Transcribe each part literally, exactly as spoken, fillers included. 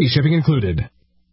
Free shipping included.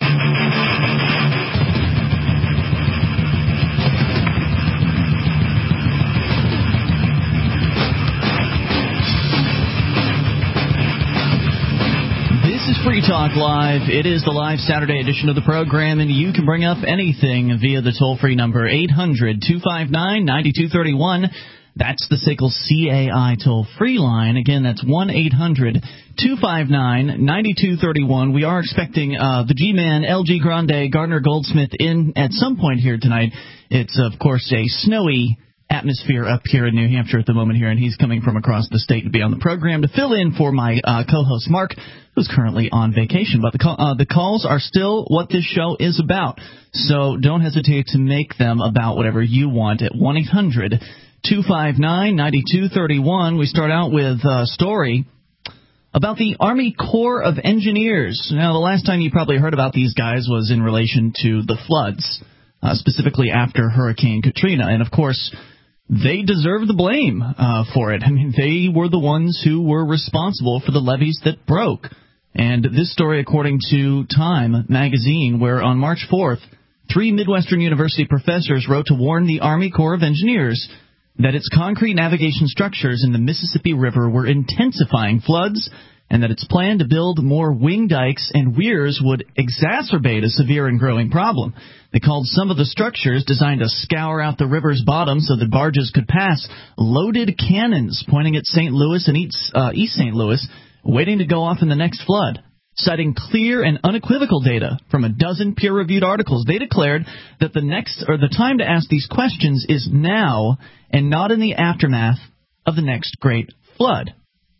Free Talk Live. It is the live Saturday edition of the program, and you can bring up anything via the toll-free number eight hundred two five nine nine two three one. That's the S A C L C A I toll-free line. Again, that's one eight hundred two five nine nine two three one. We are expecting uh, the G-Man, L G Grande, Gardner Goldsmith in at some point here tonight. It's, of course, a snowy atmosphere up here in New Hampshire at the moment here, and he's coming from across the state to be on the program to fill in for my uh, co-host Mark, who's currently on vacation. But the, call, uh, the calls are still what this show is about, so don't hesitate to make them about whatever you want at one eight hundred two five nine nine two three one. We start out with a story about the Army Corps of Engineers. Now, the last time you probably heard about these guys was in relation to the floods, uh, specifically after Hurricane Katrina, and of course they deserve the blame uh, for it. I mean, they were the ones who were responsible for the levees that broke. And this story, according to Time magazine, where on March fourth, three Midwestern University professors wrote to warn the Army Corps of Engineers that its concrete navigation structures in the Mississippi River were intensifying floods, and that its plan to build more wing dikes and weirs would exacerbate a severe and growing problem. They called some of the structures, designed to scour out the river's bottom so that barges could pass, loaded cannons pointing at Saint Louis and East, uh, East Saint Louis, waiting to go off in the next flood. Citing clear and unequivocal data from a dozen peer-reviewed articles, they declared that the next or the time to ask these questions is now and not in the aftermath of the next great flood.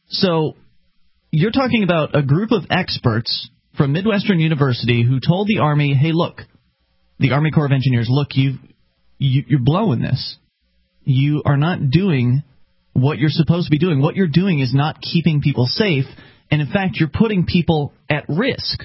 So you're talking about a group of experts from Midwestern University who told the Army, hey, look, the Army Corps of Engineers, look, you, you, you're blowing this. You are not doing what you're supposed to be doing. What you're doing is not keeping people safe, and in fact, you're putting people at risk.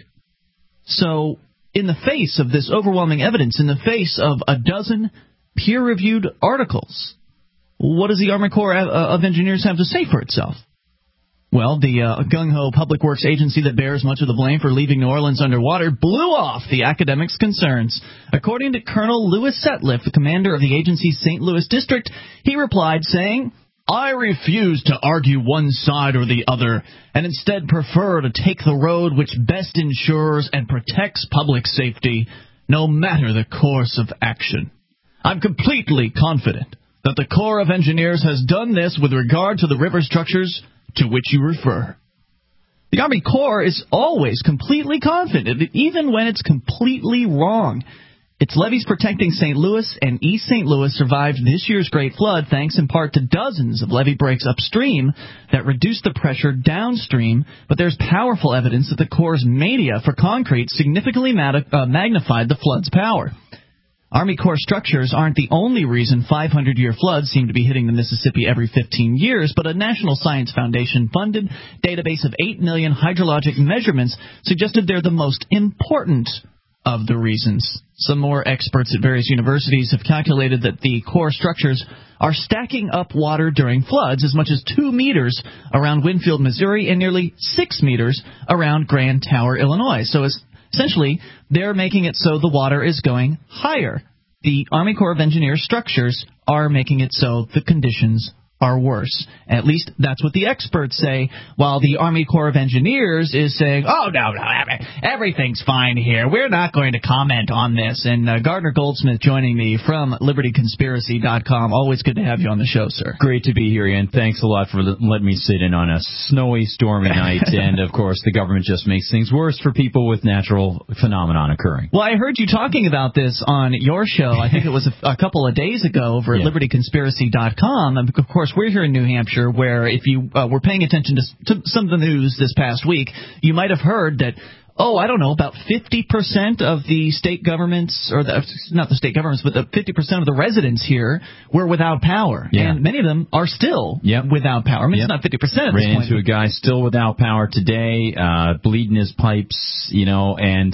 So in the face of this overwhelming evidence, in the face of a dozen peer-reviewed articles, what does the Army Corps of Engineers have to say for itself? Well, the uh, gung-ho public works agency that bears much of the blame for leaving New Orleans underwater blew off the academics' concerns. According to Colonel Louis Setliff, the commander of the agency's Saint Louis district, he replied saying, I refuse to argue one side or the other, and instead prefer to take the road which best ensures and protects public safety, no matter the course of action. I'm completely confident that the Corps of Engineers has done this with regard to the river structures to which you refer. The Army Corps is always completely confident, even when it's completely wrong. Its levees protecting Saint Louis and East Saint Louis survived this year's great flood thanks in part to dozens of levee breaks upstream that reduced the pressure downstream, but there's powerful evidence that the Corps' mania for concrete significantly mag- uh, magnified the flood's power. Army Corps structures aren't the only reason five hundred year floods seem to be hitting the Mississippi every fifteen years, but a National Science Foundation-funded database of eight million hydrologic measurements suggested they're the most important of the reasons. Some more experts at various universities have calculated that the core structures are stacking up water during floods as much as two meters around Winfield, Missouri, and nearly six meters around Grand Tower, Illinois. So as essentially, they're making it so the water is going higher. The Army Corps of Engineers structures are making it so the conditions are worse. At least that's what the experts say, while the Army Corps of Engineers is saying, oh, no, no, everything's fine here. We're not going to comment on this. And uh, Gardner Goldsmith joining me from Liberty Conspiracy dot com. Always good to have you on the show, sir. Great to be here, Ian. Thanks a lot for letting me sit in on a snowy, stormy night. And, of course, the government just makes things worse for people with natural phenomenon occurring. Well, I heard you talking about this on your show. I think it was a, a couple of days ago over at yeah. Liberty Conspiracy dot com. And, of course, we're here in New Hampshire where if you uh, were paying attention to, to some of the news this past week, you might have heard that, oh, I don't know, about fifty percent of the state governments, or the, not the state governments, but the fifty percent of the residents here were without power. Yeah. And many of them are still yep. without power. I mean, yep. it's not fifty percent at Ran this point. into a guy still without power today, uh, bleeding his pipes, you know, and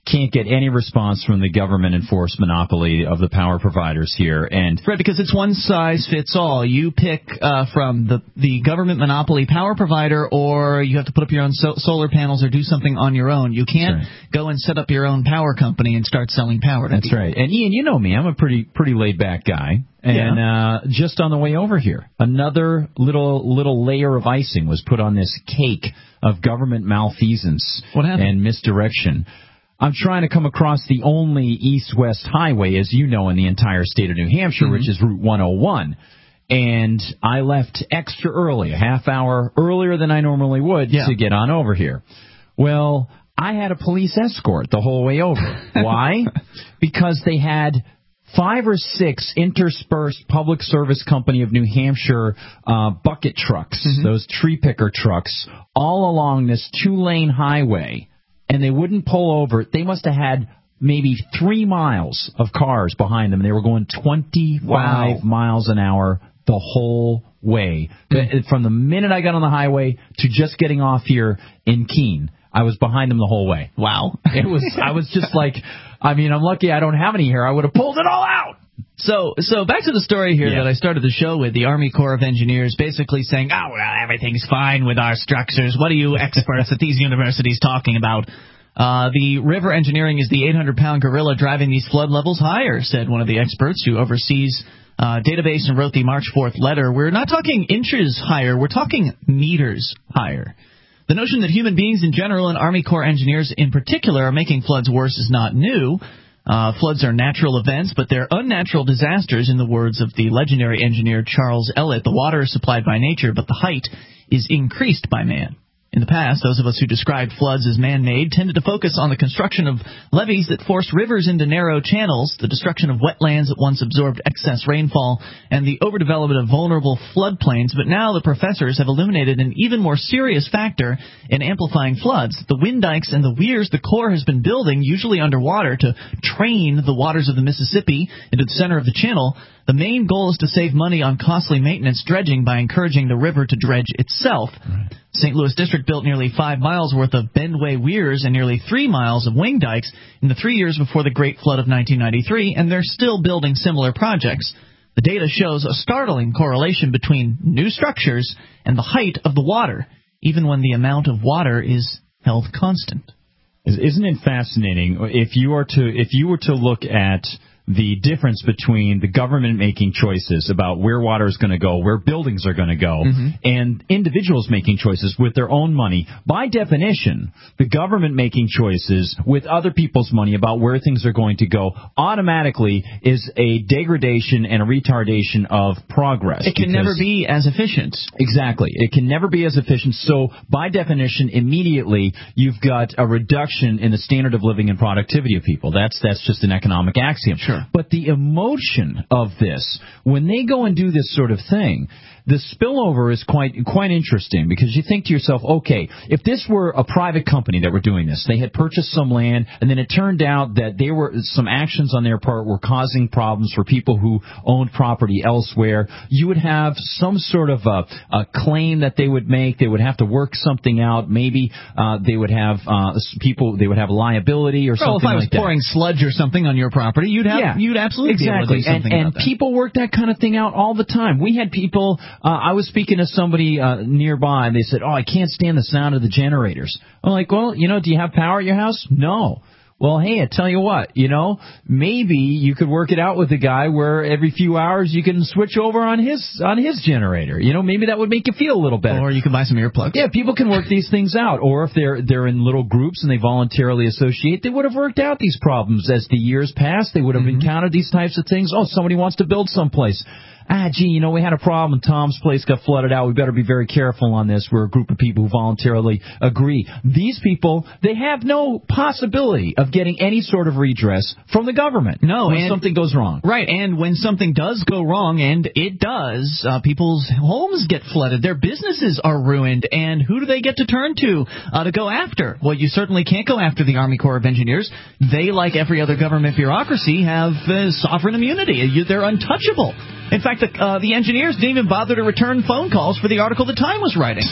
can't get any response from the government-enforced monopoly of the power providers here. And right, because it's one size fits all. You pick uh, from the, the government monopoly power provider, or you have to put up your own so- solar panels or do something on your own. You can't right. go and set up your own power company and start selling power to That's people. right. And Ian, you know me. I'm a pretty pretty laid-back guy. And yeah. uh, just on the way over here, another little little layer of icing was put on this cake of government malfeasance what happened? and misdirection. I'm trying to come across the only east-west highway, as you know, in the entire state of New Hampshire, mm-hmm. which is Route one oh one. And I left extra early, a half hour earlier than I normally would yeah. to get on over here. Well, I had a police escort the whole way over. Why? Because they had five or six interspersed Public Service Company of New Hampshire uh, bucket trucks, mm-hmm. those tree picker trucks, all along this two-lane highway. And they wouldn't pull over. They must have had maybe three miles of cars behind them. And they were going twenty-five wow. miles an hour the whole way. Mm. From the minute I got on the highway to just getting off here in Keene, I was behind them the whole way. Wow. It was. I was just like, I mean, I'm lucky I don't have any hair. I would have pulled it all out. So, so back to the story here yeah. that I started the show with, the Army Corps of Engineers basically saying, oh, well, everything's fine with our structures. What are you experts at these universities talking about? Uh, the river engineering is the eight hundred pound gorilla driving these flood levels higher, said one of the experts who oversees uh, database and wrote the March fourth letter. We're not talking inches higher. We're talking meters higher. The notion that human beings in general and Army Corps engineers in particular are making floods worse is not new. Uh, floods are natural events, but they're unnatural disasters, in the words of the legendary engineer Charles Ellett. The water is supplied by nature, but the height is increased by man. In the past, those of us who described floods as man-made tended to focus on the construction of levees that forced rivers into narrow channels, the destruction of wetlands that once absorbed excess rainfall, and the overdevelopment of vulnerable floodplains. But now the professors have illuminated an even more serious factor in amplifying floods: the wind dikes and the weirs the Corps has been building, usually underwater, to train the waters of the Mississippi into the center of the channel. The main goal is to save money on costly maintenance dredging by encouraging the river to dredge itself. Right. Saint Louis District built nearly five miles worth of bendway weirs and nearly three miles of wing dikes in the three years before the Great Flood of nineteen ninety-three, and they're still building similar projects. The data shows a startling correlation between new structures and the height of the water, even when the amount of water is held constant. Isn't it fascinating? If you are to if you were to look at the difference between the government making choices about where water is going to go, where buildings are going to go, mm-hmm. and individuals making choices with their own money. By definition, the government making choices with other people's money about where things are going to go automatically is a degradation and a retardation of progress. It can never be as efficient. Exactly. It can never be as efficient. So, by definition, immediately you've got a reduction in the standard of living and productivity of people. That's that's just an economic axiom. Sure. But the emotion of this, when they go and do this sort of thing, the spillover is quite quite interesting, because you think to yourself, okay, if this were a private company that were doing this, they had purchased some land, and then it turned out that they were some actions on their part were causing problems for people who owned property elsewhere, you would have some sort of a, a claim that they would make. They would have to work something out. Maybe uh, they would have uh, people. They would have liability or well, something like that. Well, if I was pouring sludge or something on your property, you'd have yeah, you'd absolutely exactly. be able to do something and, about and that. And people work that kind of thing out all the time. We had people. Uh, I was speaking to somebody uh, nearby, and they said, oh, I can't stand the sound of the generators. I'm like, well, you know, do you have power at your house? No. Well, hey, I tell you what, you know, maybe you could work it out with the guy where every few hours you can switch over on his on his generator. You know, maybe that would make you feel a little better. Or you can buy some earplugs. Yeah, people can work these things out. Or if they're they're in little groups and they voluntarily associate, they would have worked out these problems as the years passed. They would have mm-hmm. encountered these types of things. Oh, somebody wants to build someplace. Ah, gee, you know, we had a problem. Tom's place got flooded out. We better be very careful on this. We're a group of people who voluntarily agree. These people, they have no possibility of getting any sort of redress from the government. No, when and something goes wrong. Right, and when something does go wrong, and it does, uh, people's homes get flooded. Their businesses are ruined, and who do they get to turn to uh, to go after? Well, you certainly can't go after the Army Corps of Engineers. They, like every other government bureaucracy, have uh, sovereign immunity. You, they're untouchable. In fact, the, uh, the engineers didn't even bother to return phone calls for the article the Time was writing.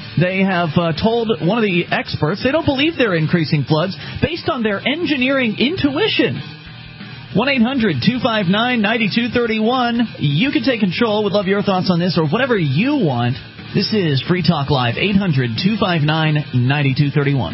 They have uh, told one of the experts they don't believe they're increasing floods based on their engineering intuition. one eight hundred two five nine nine two three one. You can take control. Would love your thoughts on this or whatever you want. This is Free Talk Live, eight hundred two five nine nine two three one.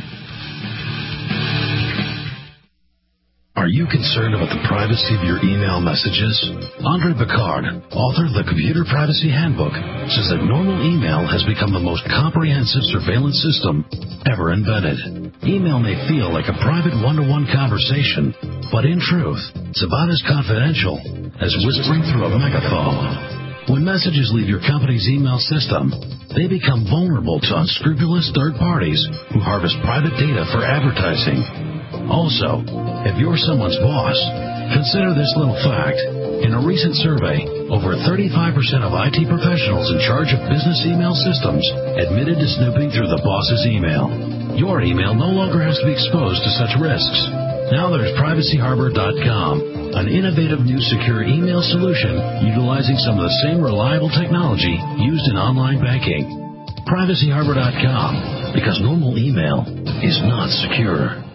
Are you concerned about the privacy of your email messages? Andre Picard, author of the Computer Privacy Handbook, says that normal email has become the most comprehensive surveillance system ever invented. Email may feel like a private one-to-one conversation, but in truth, it's about as confidential as whispering through a megaphone. When messages leave your company's email system, they become vulnerable to unscrupulous third parties who harvest private data for advertising. Also, if you're someone's boss, consider this little fact. In a recent survey, over thirty-five percent of I T professionals in charge of business email systems admitted to snooping through the boss's email. Your email no longer has to be exposed to such risks. Now there's Privacy Harbor dot com, an innovative new secure email solution utilizing some of the same reliable technology used in online banking. Privacy Harbor dot com, because normal email is not secure.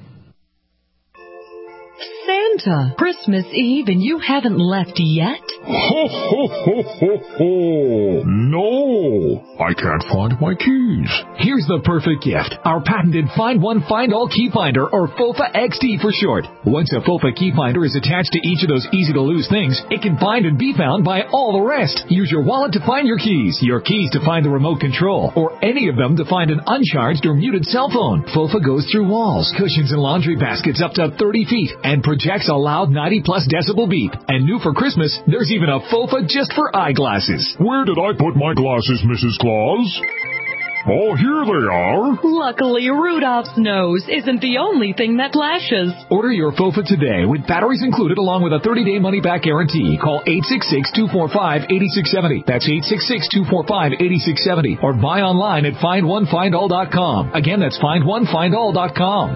Santa, Christmas Eve and you haven't left yet? Ho, ho, ho, ho, ho. No, I can't find my keys. Here's the perfect gift. Our patented Find One, Find All Key Finder, or FOFA X D for short. Once a FOFA key finder is attached to each of those easy-to-lose things, it can find and be found by all the rest. Use your wallet to find your keys, your keys to find the remote control, or any of them to find an uncharged or muted cell phone. FOFA goes through walls, cushions, and laundry baskets up to thirty feet and projects a loud ninety plus decibel beep. And new for Christmas, there's even a FOFA just for eyeglasses. Where did I put my glasses, Missus Claus? Oh, here they are. Luckily, Rudolph's nose isn't the only thing that flashes. Order your FOFA today with batteries included along with a thirty-day money-back guarantee. Call eight six six, two four five, eight six seven zero. That's eight six six, two four five, eight six seven zero. Or buy online at find one find all dot com. Again, that's find one find all dot com.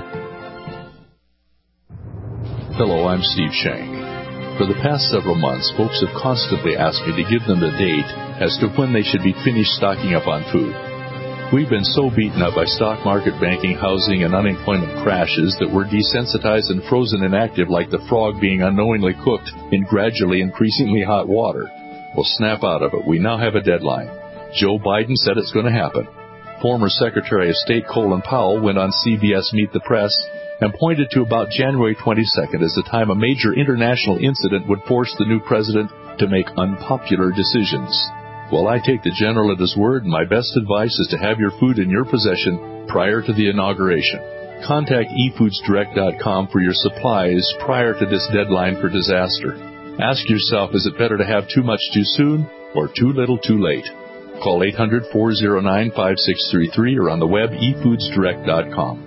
Hello, I'm Steve Shank. For the past several months, folks have constantly asked me to give them the date as to when they should be finished stocking up on food. We've been so beaten up by stock market, banking, housing, and unemployment crashes that we're desensitized and frozen inactive like the frog being unknowingly cooked in gradually increasingly hot water. We'll snap out of it. We now have a deadline. Joe Biden said it's going to happen. Former Secretary of State Colin Powell went on C B S Meet the Press and pointed to about January twenty-second as the time a major international incident would force the new president to make unpopular decisions. Well, I take the general at his word, and my best advice is to have your food in your possession prior to the inauguration. Contact e foods direct dot com for your supplies prior to this deadline for disaster. Ask yourself, is it better to have too much too soon or too little too late? Call eight hundred, four oh nine, five six three three or on the web e foods direct dot com.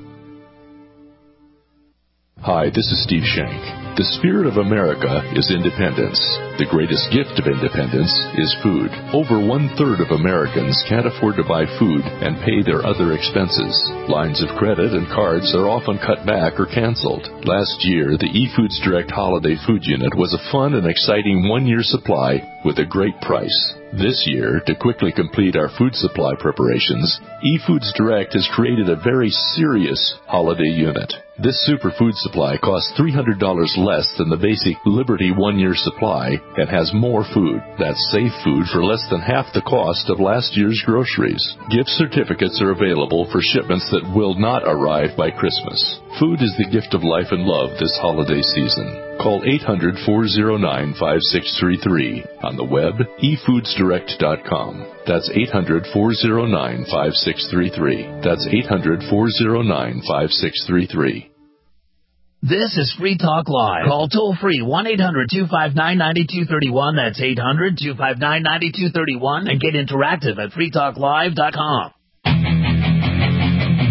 Hi, this is Steve Shank. The spirit of America is independence. The greatest gift of independence is food. Over one-third of Americans can't afford to buy food and pay their other expenses. Lines of credit and cards are often cut back or canceled. Last year, the eFoods Direct Holiday Food Unit was a fun and exciting one-year supply with a great price. This year, to quickly complete our food supply preparations, eFoods Direct has created a very serious holiday unit. This super food supply costs three hundred dollars less than the basic Liberty one-year supply and has more food. That's safe food for less than half the cost of last year's groceries. Gift certificates are available for shipments that will not arrive by Christmas. Food is the gift of life and love this holiday season. Call eight hundred, four oh nine, five six three three. On the web, e foods direct dot com. That's eight hundred, four oh nine, five six three three. That's eight hundred, four oh nine, five six three three. This is Free Talk Live. Call toll-free one eight hundred, two five nine, nine two three one. That's eight hundred, two five nine, nine two three one. And get interactive at free talk live dot com. This is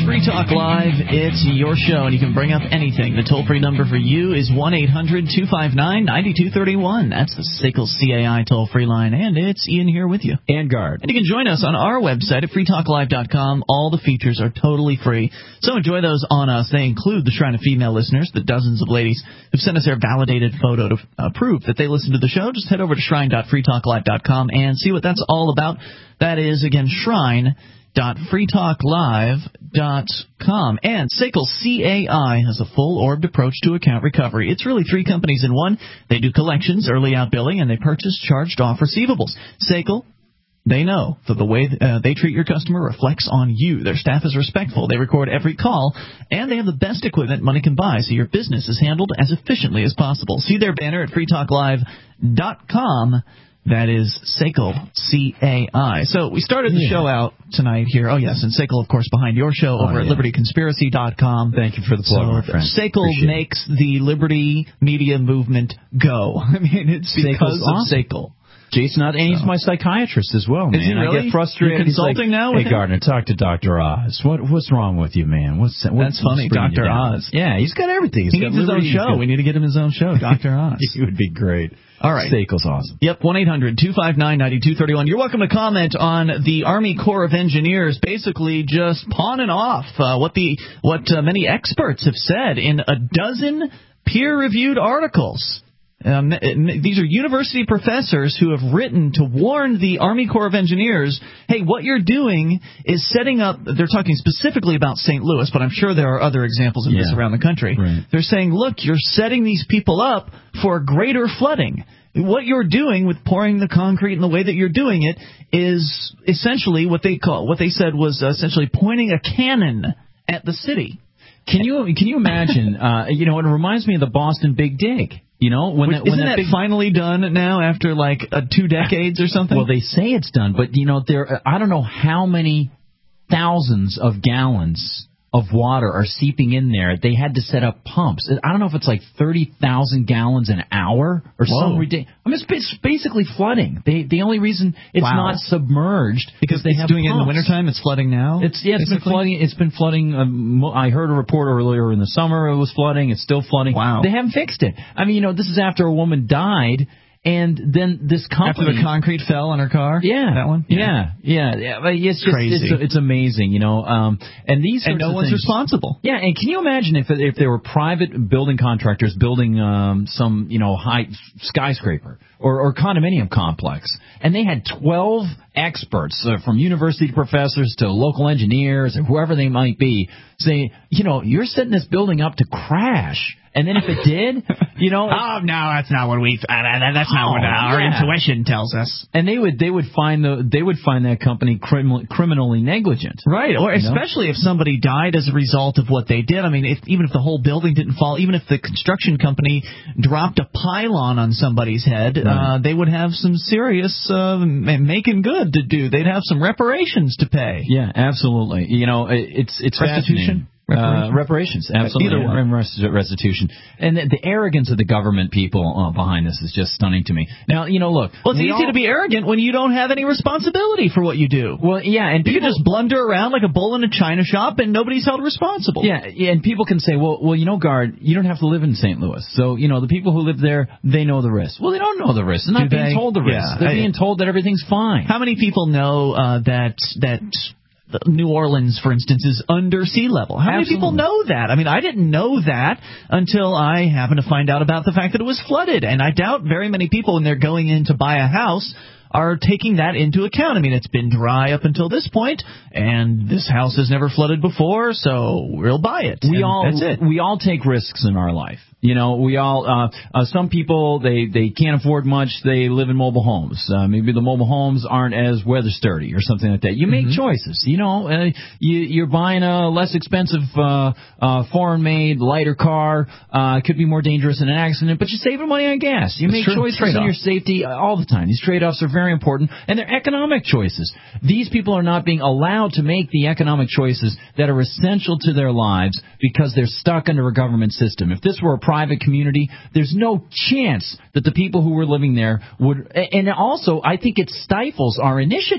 Free Talk Live. It's your show, and you can bring up anything. The toll-free number for you is one eight hundred two five nine nine two three one. That's the S A C L C A I toll-free line, and it's Ian here with you. And Guard. And you can join us on our website at free talk live dot com. All the features are totally free, so enjoy those on us. They include the Shrine of Female listeners, the dozens of ladies who've sent us their validated photo to uh, prove that they listen to the show. Just head over to shrine dot free talk live dot com and see what that's all about. That is, again, shrine dot free talk live dot com. And S A C L C A I has a full-orbed approach to account recovery. It's really three companies in one. They do collections, early out billing, and they purchase charged-off receivables. S A C L, they know that the way uh, they treat your customer reflects on you. Their staff is respectful. They record every call, and they have the best equipment money can buy, so your business is handled as efficiently as possible. See their banner at free talk live dot com. That is S A C L C A I. So we started the yeah. show out tonight here. Oh, yes, and S A C L, of course, behind your show oh, over yeah. at liberty conspiracy dot com. Thank you for the plug, so my friend. S A C L Appreciate makes it. the liberty media movement go. I mean, it's because of S A C L. Jason, and he's my psychiatrist as well, man. Is he really? I get frustrated. You're consulting like, now with Hey, him? Gardner, talk to Doctor Oz. What What's wrong with you, man? What's, what's That's funny, Doctor Oz. Yeah, he's got everything. He's he got needs his own show. We need to get him his own show, Doctor Oz. He would be great. All right. S A C L's awesome. Yep, one eight hundred two five nine nine two three one. You're welcome to comment on the Army Corps of Engineers basically just pawning off uh, what the what uh, many experts have said in a dozen peer-reviewed articles. Um, these are university professors who have written to warn the Army Corps of Engineers, hey, what you're doing is setting up, they're talking specifically about Saint Louis, but I'm sure there are other examples of yeah. this around the country. Right. They're saying, look, you're setting these people up for greater flooding. What you're doing with pouring the concrete in the way that you're doing it is essentially what they call, what they said was essentially pointing a cannon at the city. Can you can you imagine? uh, you know, it reminds me of the Boston Big Dig. You know, when Which, that, when isn't that, that big, finally done now after like uh, two decades or something? Well, they say it's done, but you know, there I don't know how many thousands of gallons of water are seeping in there. They had to set up pumps. I don't know if it's like thirty thousand gallons an hour or Whoa. some ridiculous. I mean, it's basically flooding. They, the only reason it's wow. not submerged because they it's have doing pumps. it in the wintertime. It's flooding now. It's yeah, it's basically? been flooding. It's been flooding. Um, I heard a report earlier in the summer it was flooding. It's still flooding. Wow. They haven't fixed it. I mean, you know, this is after a woman died. And then this company... After the concrete fell on her car? Yeah. That one? Yeah, yeah. yeah. It's just, crazy. It's, it's amazing, you know. Um, and these and no of one's things, responsible. Yeah, and can you imagine if if there were private building contractors building um, some, you know, high skyscraper or, or condominium complex, and they had twelve experts uh, from university professors to local engineers or whoever they might be saying, you know, you're setting this building up to crash. And then if it did, you know, oh no, that's not what we. Uh, that's not oh, what our yeah. intuition tells us. And they would they would find the they would find that company criminal, criminally negligent, right? Or you especially know? if somebody died as a result of what they did. I mean, if, even if the whole building didn't fall, even if the construction company dropped a pylon on somebody's head, right. uh, they would have some serious uh, making good to do. They'd have some reparations to pay. Yeah, absolutely. You know, it's it's restitution. Uh, reparations, absolutely. Either one. Restitution. And the, the arrogance of the government people uh, behind this is just stunning to me. Now, you know, look. Well, it's we easy all, to be arrogant when you don't have any responsibility for what you do. Well, yeah, and you people can just blunder around like a bull in a china shop and nobody's held responsible. Yeah, yeah, and people can say, well, well, you know, Guard, you don't have to live in Saint Louis. So, you know, the people who live there, they know the risk. Well, they don't know the risk. They're not do being they? told the risk. Yeah, They're I, being told that everything's fine. How many people know uh, that that... New Orleans, for instance, is under sea level? How Absolutely. many people know that? I mean, I didn't know that until I happened to find out about the fact that it was flooded. And I doubt very many people, when they're going in to buy a house, are taking that into account. I mean, it's been dry up until this point, and this house has never flooded before, so we'll buy it. We and all that's it. We all take risks in our life. You know, we all, uh, uh, some people, they, they can't afford much. They live in mobile homes. Uh, maybe the mobile homes aren't as weather sturdy or something like that. You make mm-hmm. choices. You know, uh, you, you're buying a less expensive, uh, uh, foreign made, lighter car. Uh, it could be more dangerous in an accident, but you're saving money on gas. You That's make true. choices Trade-off. in your safety all the time. These trade-offs are very important, and they're economic choices. These people are not being allowed to make the economic choices that are essential to their lives because they're stuck under a government system. If this were a private community, there's no chance that the people who were living there would. And also, I think it stifles our initiative.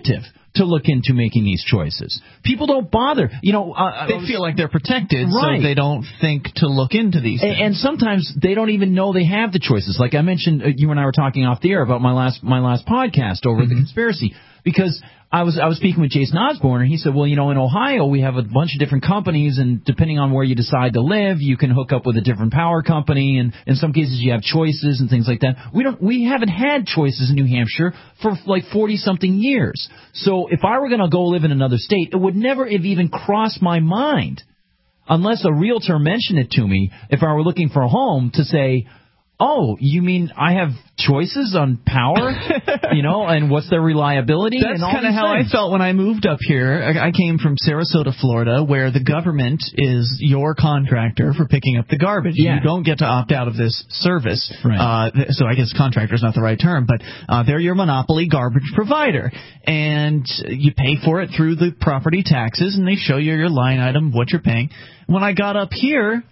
to look into making these choices. People don't bother. You know, uh, they feel like they're protected, right. so they don't think to look into these things. And, and sometimes they don't even know they have the choices. Like I mentioned, uh, you and I were talking off the air about my last my last podcast over mm-hmm. the conspiracy, because I was I was speaking with Jason Osborne, and he said, well, you know, in Ohio we have a bunch of different companies, and depending on where you decide to live, you can hook up with a different power company, and in some cases you have choices and things like that. We don't we haven't had choices in New Hampshire for like forty something years. So if I were going to go live in another state, it would never have even crossed my mind, unless a realtor mentioned it to me, if I were looking for a home, to say, oh, you mean I have choices on power, you know, and what's their reliability? That's kind of how things. I felt when I moved up here. I, I came from Sarasota, Florida, where the government is your contractor for picking up the garbage. Yeah. You don't get to opt out of this service. Right. Uh, so I guess contractor is not the right term, but uh, they're your monopoly garbage provider. And you pay for it through the property taxes, and they show you your line item, what you're paying. When I got up here,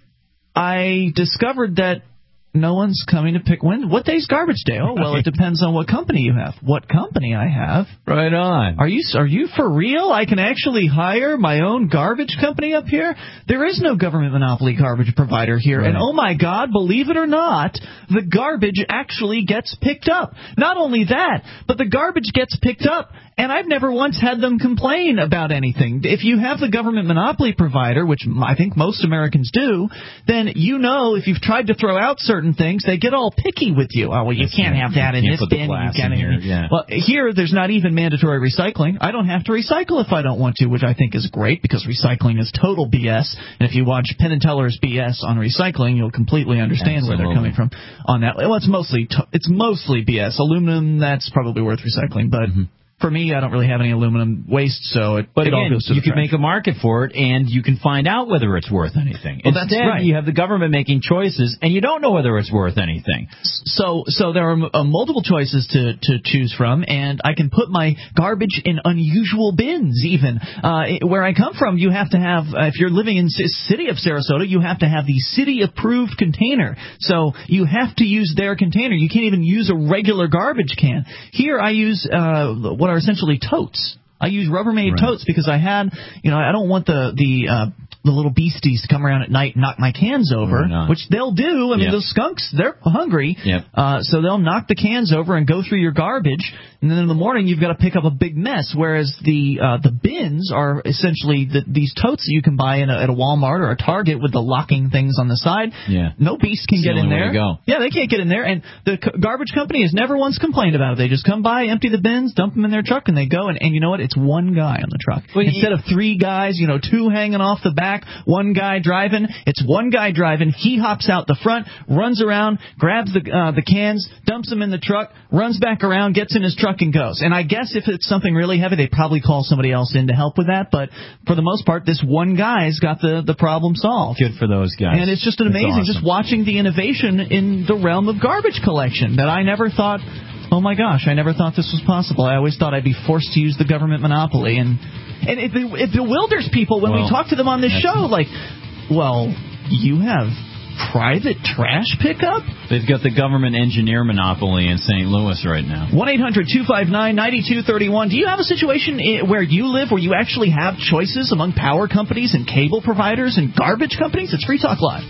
I discovered that no one's coming to pick when. What day's garbage day? Oh, well, it depends on what company you have. What company I have? Right on. Are you are you for real? I can actually hire my own garbage company up here? There is no government monopoly garbage provider here. Right. And oh my God, believe it or not, the garbage actually gets picked up. Not only that, but the garbage gets picked up, and I've never once had them complain about anything. If you have the government monopoly provider, which I think most Americans do, then you know if you've tried to throw out certain things, they get all picky with you. Oh, well, you can't have that in this bin. You can't here. Yeah. Well, here there's not even mandatory recycling. I don't have to recycle if I don't want to, which I think is great, because recycling is total B S. And if you watch Penn and Teller's B S on recycling, you'll completely understand Absolutely. where they're coming from on that. Well, it's mostly to- it's mostly B S. Aluminum, that's probably worth recycling, but. Mm-hmm. For me, I don't really have any aluminum waste, so it, but it again, all goes to you the can trash. make a market for it, and you can find out whether it's worth anything. Well, Instead, that's right. you have the government making choices, and you don't know whether it's worth anything. So, so there are uh, multiple choices to, to choose from, and I can put my garbage in unusual bins. Even uh, it, where I come from, you have to have. Uh, if you're living in the city of Sarasota, you have to have the city-approved container. So you have to use their container. You can't even use a regular garbage can. Here, I use uh, what are essentially totes. I use Rubbermaid right. totes because I had, you know, I don't want the the uh, the little beasties to come around at night and knock my cans over, which they'll do. I mean, yep. those skunks, they're hungry, yep. uh, so they'll knock the cans over and go through your garbage, and then in the morning you've got to pick up a big mess, whereas the uh, the bins are essentially the, these totes that you can buy in a, at a Walmart or a Target with the locking things on the side. Yeah. No beast can it's get the in only there. Way to go. Yeah, they can't get in there, and the c- garbage company has never once complained about it. They just come by, empty the bins, dump them in their truck, and they go, and, and you know what? It's one guy on the truck. Well, Instead he, of three guys, you know, two hanging off the back, one guy driving, it's one guy driving. He hops out the front, runs around, grabs the uh, the cans, dumps them in the truck, runs back around, gets in his truck, and goes. And I guess if it's something really heavy, they probably call somebody else in to help with that. But for the most part, this one guy's got the, the problem solved. Good for those guys. And it's just an amazing, awesome. just watching the innovation in the realm of garbage collection that I never thought, oh my gosh, I never thought this was possible. I always thought I'd be forced to use the government monopoly. And and it, it bewilders people when well, we talk to them on this show. Like, well, you have private trash pickup? They've got the government engineer monopoly in Saint Louis right now. one eight hundred two five nine nine two three one. Do you have a situation where you live where you actually have choices among power companies and cable providers and garbage companies? It's Free Talk Live.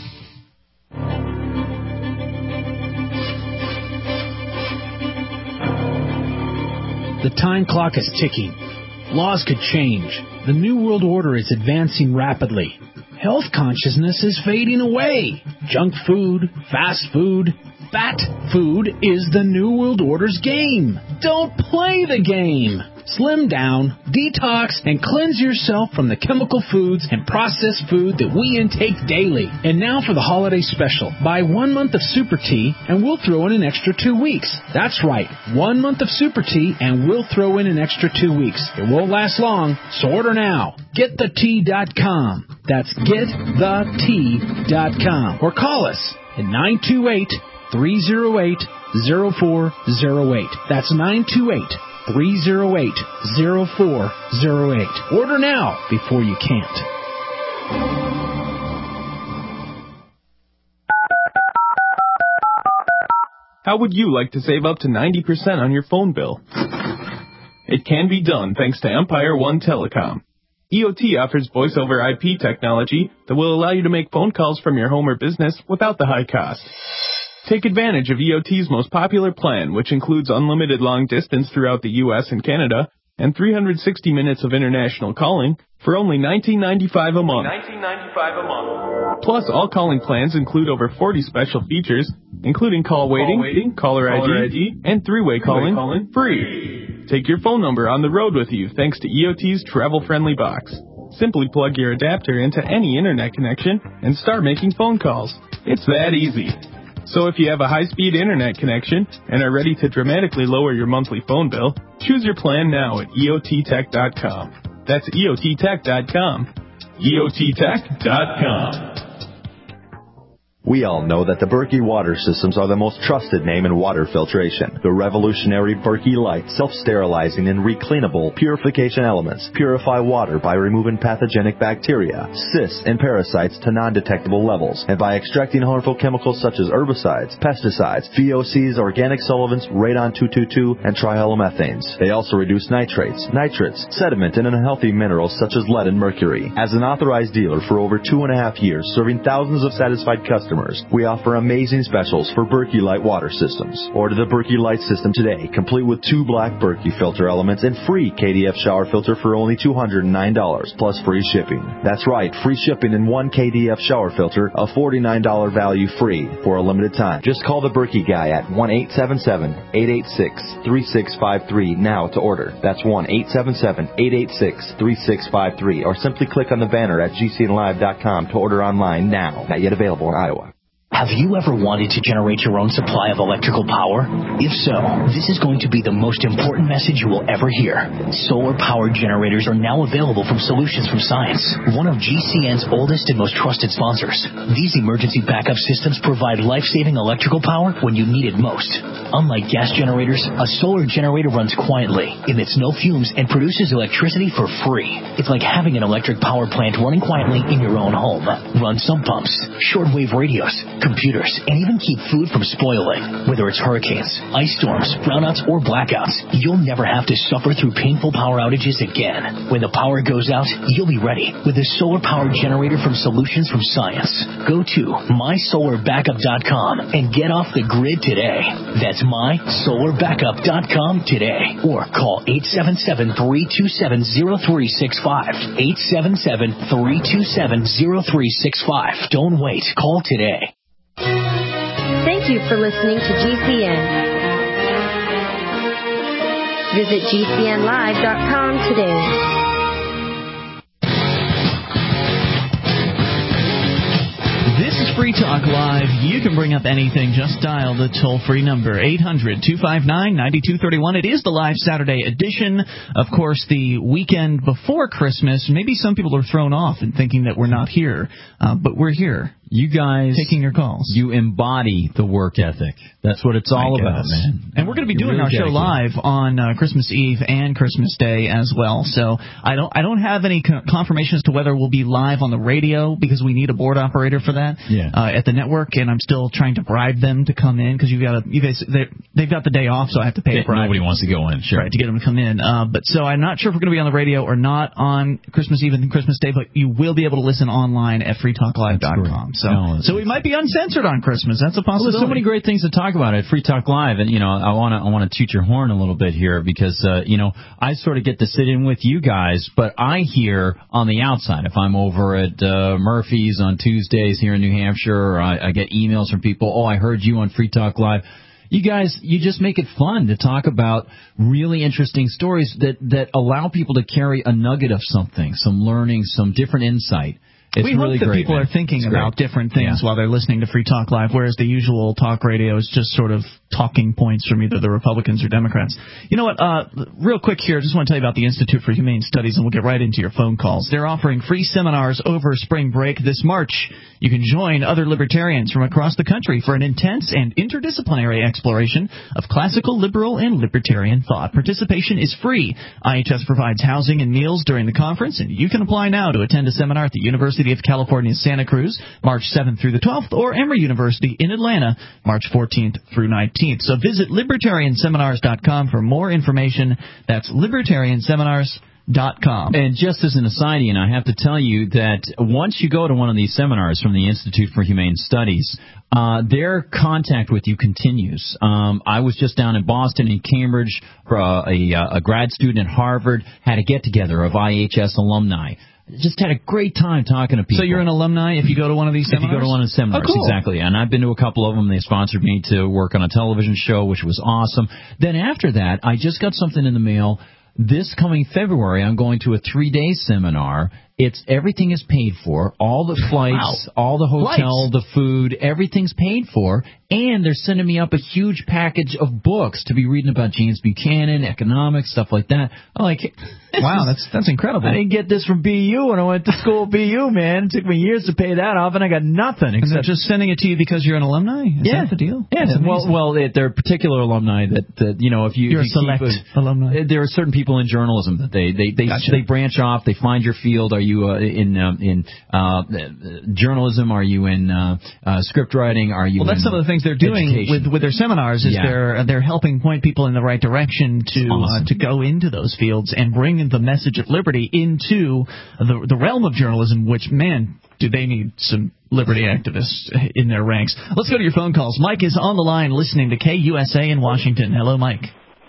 The time clock is ticking. Laws could change. The New World Order is advancing rapidly. Health consciousness is fading away. Junk food, fast food, fat food is the New World Order's game. Don't play the game. Slim down, detox, and cleanse yourself from the chemical foods and processed food that we intake daily. And now for the holiday special. Buy one month of Super Tea, and we'll throw in an extra two weeks. That's right, one month of Super Tea, and we'll throw in an extra two weeks. It won't last long, so order now. get the tea dot com. That's get the tea dot com. Or call us at nine two eight, three oh eight, oh four oh eight. That's nine two eight, three oh eight, oh four oh eight. Order now before you can't. How would you like to save up to ninety percent on your phone bill? It can be done thanks to Empire One Telecom. E O T offers voice over I P technology that will allow you to make phone calls from your home or business without the high cost. Take advantage of E O T's most popular plan, which includes unlimited long distance throughout the U S and Canada and three hundred sixty minutes of international calling for only nineteen ninety-five dollars a month. nineteen ninety-five dollars a month. Plus, all calling plans include over forty special features, including call waiting, call waiting caller, caller I D, I D, and three-way, three-way calling, calling free. Take your phone number on the road with you thanks to E O T's travel-friendly box. Simply plug your adapter into any internet connection and start making phone calls. It's that easy. So if you have a high-speed internet connection and are ready to dramatically lower your monthly phone bill, choose your plan now at E O T tech dot com. That's E O T tech dot com. E O T tech dot com. We all know that the Berkey water systems are the most trusted name in water filtration. The revolutionary Berkey Light self-sterilizing and recleanable purification elements purify water by removing pathogenic bacteria, cysts, and parasites to non-detectable levels, and by extracting harmful chemicals such as herbicides, pesticides, V O Cs, organic solvents, radon two twenty-two, and trihalomethanes. They also reduce nitrates, nitrates, sediment, and unhealthy minerals such as lead and mercury. As an authorized dealer for over two and a half years, serving thousands of satisfied customers, we offer amazing specials for Berkey Light water systems. Order the Berkey Light system today, complete with two black Berkey filter elements and free K D F shower filter for only two hundred nine dollars, plus free shipping. That's right, free shipping in one K D F shower filter, a forty-nine dollars value free for a limited time. Just call the Berkey guy at one eight seven seven, eight eight six, three six five three now to order. That's one eight seven seven, eight eight six, three six five three, or simply click on the banner at G C N live dot com to order online now. Not yet available in Iowa. Have you ever wanted to generate your own supply of electrical power? If so, this is going to be the most important message you will ever hear. Solar-powered generators are now available from Solutions from Science, one of G C N's oldest and most trusted sponsors. These emergency backup systems provide life-saving electrical power when you need it most. Unlike gas generators, a solar generator runs quietly, emits no fumes, and produces electricity for free. It's like having an electric power plant running quietly in your own home. Run sump pumps, shortwave radios, computers, and even keep food from spoiling. Whether it's hurricanes, ice storms, brownouts, or blackouts, you'll never have to suffer through painful power outages again. When the power goes out, you'll be ready with a solar-powered generator from Solutions from Science. Go to my solar backup dot com and get off the grid today. That's my solar backup dot com today. Or call eight seven seven, three two seven, zero three six five. eight seven seven, three two seven, zero three six five. Don't wait. Call today. Thank you for listening to G C N. Visit G C N live dot com today. This is Free Talk Live. You can bring up anything. Just dial the toll-free number, eight hundred, two five nine, nine two three one. It is the live Saturday edition. Of course, the weekend before Christmas. Maybe some people are thrown off and thinking that we're not here, uh, but we're here. You guys taking your calls. You embody the work ethic. That's what it's all about, man. And we're going to be You're doing really our show live on uh, Christmas Eve and Christmas Day as well. So I don't I don't have any co- confirmation as to whether we'll be live on the radio because we need a board operator for that yeah. uh, at the network, and I'm still trying to bribe them to come in because you got you guys they've got the day off, so I have to pay a bribe. Nobody wants to go in, sure, right, to get them to come in. Uh, but so I'm not sure if we're going to be on the radio or not on Christmas Eve and Christmas Day, but you will be able to listen online at free talk live dot com. So no, so we might be uncensored on Christmas. That's a possibility. Well, there's so many great things to talk about at Free Talk Live, and you know, I want to I want to toot your horn a little bit here because uh, you know, I sort of get to sit in with you guys, but I hear on the outside if I'm over at uh, Murphy's on Tuesdays here in New Hampshire, or I, I get emails from people. Oh, I heard you on Free Talk Live. You guys, you just make it fun to talk about really interesting stories that that allow people to carry a nugget of something, some learning, some different insight. It's we really hope that great, people man. are thinking it's about great. different things yeah. while they're listening to Free Talk Live, whereas the usual talk radio is just sort of talking points from either the Republicans or Democrats. You know what? Uh, real quick here, I just want to tell you about the Institute for Humane Studies, and we'll get right into your phone calls. They're offering free seminars over spring break this March. You can join other libertarians from across the country for an intense and interdisciplinary exploration of classical, liberal, and libertarian thought. Participation is free. I H S provides housing and meals during the conference, and you can apply now to attend a seminar at the University University of California, Santa Cruz, March seventh through the twelfth, or Emory University in Atlanta, March fourteenth through nineteenth. So visit libertarian seminars dot com for more information. That's libertarian seminars dot com. And just as an aside, Ian, I have to tell you that once you go to one of these seminars from the Institute for Humane Studies, uh, their contact with you continues. Um, I was just down in Boston and Cambridge for a, a, a grad student at Harvard, had a get-together of I H S alumni. Just had a great time talking to people. So you're an alumni if you go to one of these seminars? If you go to one of the seminars, oh, cool. exactly. And I've been to a couple of them. They sponsored me to work on a television show, which was awesome. Then after that, I just got something in the mail. This coming February, I'm going to a three-day seminar. It's everything is paid for, all the flights, wow. all the hotel, flights. the food, everything's paid for, and they're sending me up a huge package of books to be reading about James Buchanan, economics, stuff like that. I'm like, wow, that's that's incredible. I didn't get this from B U when I went to school at B U, man. It took me years to pay that off, and I got nothing. Except and they're just sending it to you because you're an alumni? Is yeah. that the deal? Yeah, well, well, it, there are particular alumni that, that, you know, if you... You're if you a select keep a, alumni. There are certain people in journalism that they they they, gotcha. they branch off, they find your field. Are you uh, in um, in uh, journalism? Are you in uh, uh, script writing? Are you? Well, that's in some of the things they're doing education? with with their seminars. Is yeah. they're they're helping point people in the right direction to awesome. uh, to go into those fields and bring the message of liberty into the the realm of journalism. Which, man, do they need some liberty activists in their ranks? Let's go to your phone calls. Mike is on the line, listening to K U S A in Washington. Hello, Mike.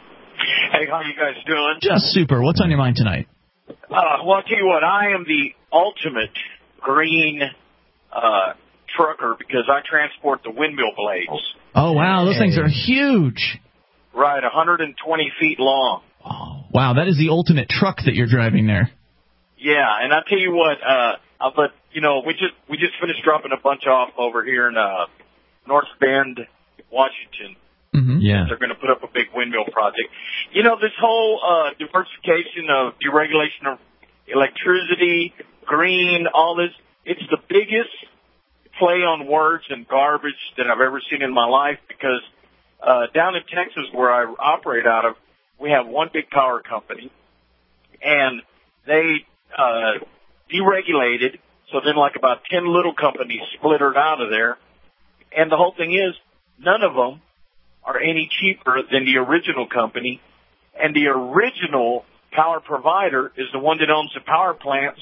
Hey, how you guys doing? Just super. What's on your mind tonight? Uh, well, I'll tell you what, I am the ultimate green uh, trucker because I transport the windmill blades. Oh, wow, those hey. things are huge. Right, one hundred twenty feet long. Oh, wow, that is the ultimate truck that you're driving there. Yeah, and I tell you what, uh, but, you know, we just we just finished dropping a bunch off over here in uh, North Bend, Washington. Mm-hmm. Yeah. They're going to put up a big windmill project. You know, this whole uh, diversification of deregulation of electricity, green, all this, it's the biggest play on words and garbage that I've ever seen in my life because uh, down in Texas where I operate out of, we have one big power company, and they uh, deregulated, so then like about ten little companies splittered out of there, and the whole thing is none of them are any cheaper than the original company, and the original power provider is the one that owns the power plants.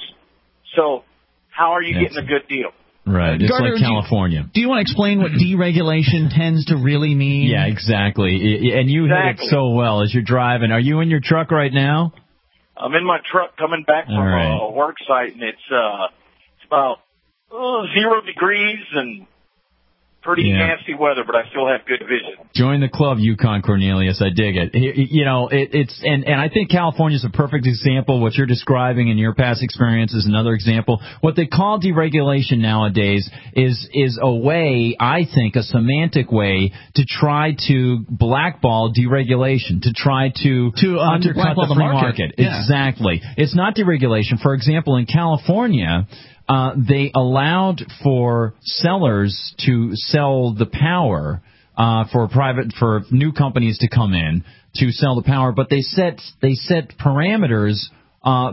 So how are you That's getting a good deal? Right, just Gardner, like California. Do you, do you want to explain what deregulation tends to really mean? Yeah, exactly. And you exactly. hit it so well as you're driving. Are you in your truck right now? I'm in my truck coming back from right. a work site, and it's uh, it's about oh, zero degrees and pretty yeah. nasty weather, but I still have good vision. Join the club, Yukon Cornelius. I dig it. You know, it, it's and, and I think California is a perfect example. What you're describing in your past experience is another example. What they call deregulation nowadays is is a way, I think, a semantic way to try to blackball deregulation, to try to to uh, undercut to the free market. market. Yeah. Exactly. It's not deregulation. For example, in California, Uh, they allowed for sellers to sell the power uh, for private for new companies to come in to sell the power, but they set they set parameters uh,